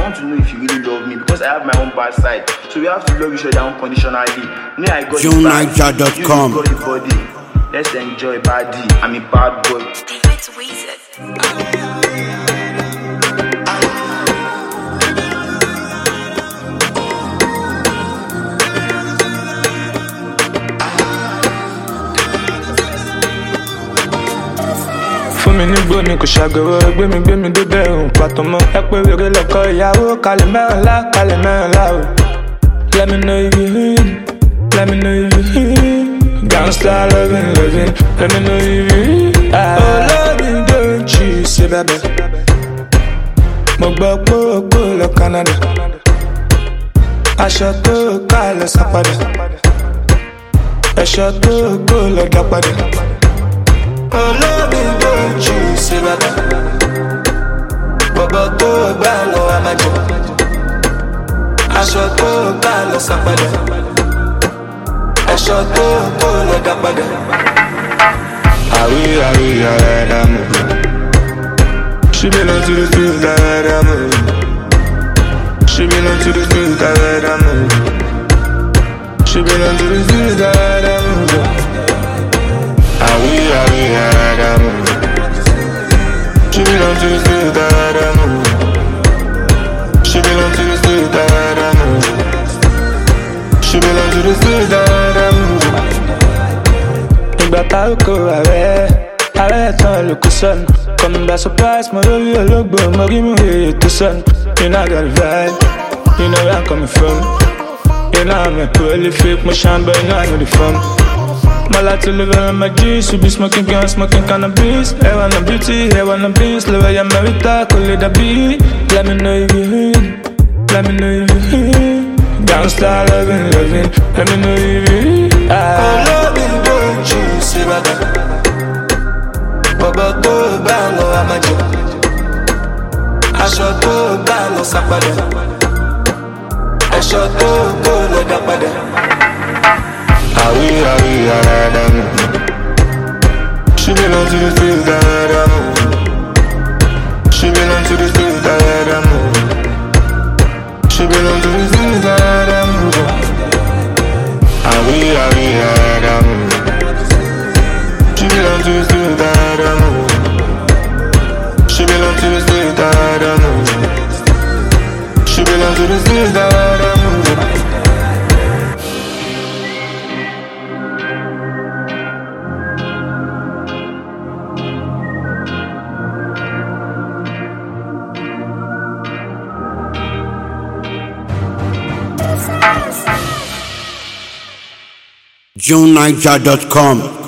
want to know if you really love me because I have my own bad side. So we have to love each other unconditionally. Me, I got JohnNiger.com. You got the body. Let's enjoy body. I'm a bad boy. David Weezer. Fún mi ní gbóni kò ṣàgòrò gbé mi débẹ̀ òun pàtó mọ́ ẹ pé wèrè lọ́kọ ìyàwó kalẹ̀ mẹ́rìnlá o. Let me know if you hear, let me know if you hear. Gangsta loving, let me know if you hear. Oh love me don't you say baby. Mo gbọ́ pé o kò lọ Canada. Aṣọ tó ká lọ sápadà. Ẹ̀ṣọ́ tó kò lọ dá padà. Oh love me don't you say baby. Bọ̀bọ̀ tó gbà lọ amájọ. Aṣọ tó ká lọ sápadà. Ẹ̀ṣọ́ tó kò lọ dá padà. Àwí àrẹ́dá mọ̀. She belong to the streets, àrẹ́dá mọ̀. She belong to the streets, àrẹ́dá mọ̀. She belong to the streets, àrẹ́dá mọ̀. Àwí àrẹ́dá mọ̀. She belong to the streets, àrẹ́dá mọ̀. She belong to the streets, àrẹ́dá mọ̀. She belong to the streets, àrẹ́dá mọ̀. Ìgbà tá ò kó ààrẹ tán ló kó sọnù. Coming by surprise, mo lórí ológbò, mo rí mú èyí tó sọnù. You know I got a vibe, you know where I'm coming from. You know I'm a prolific, mo shine but you know I know the fun. My life to live on my G's, we be smoking guns, smoking cannabis. Hair on the beauty, hair on the beans, live I am Marita, call it a beat. Let me know if you hear, let me know if you hear. Gangsta loving, let me know if you hear. Oh love me, don't you see my God. Bọ̀bọ̀ tó gbà lọ amájọ. Aṣọ tó gbà lọ sápadà. Ẹ̀ṣọ́ tó kò lọ dá padà. Àwí àrẹ́dá mọ̀. She belong to the streets, àrẹ́dá mọ̀. She belong to the streets, àrẹ́dá mọ̀. She belong to the streets, àrẹ́dá mọ̀. Àwí àrẹ́dá mọ̀. She belong to the streets, àrẹ́dá mọ̀. She belong to the streets, àrẹ́dá mọ̀. She belong to the streets, àrẹ́dá mọ̀. JohnNiger.com.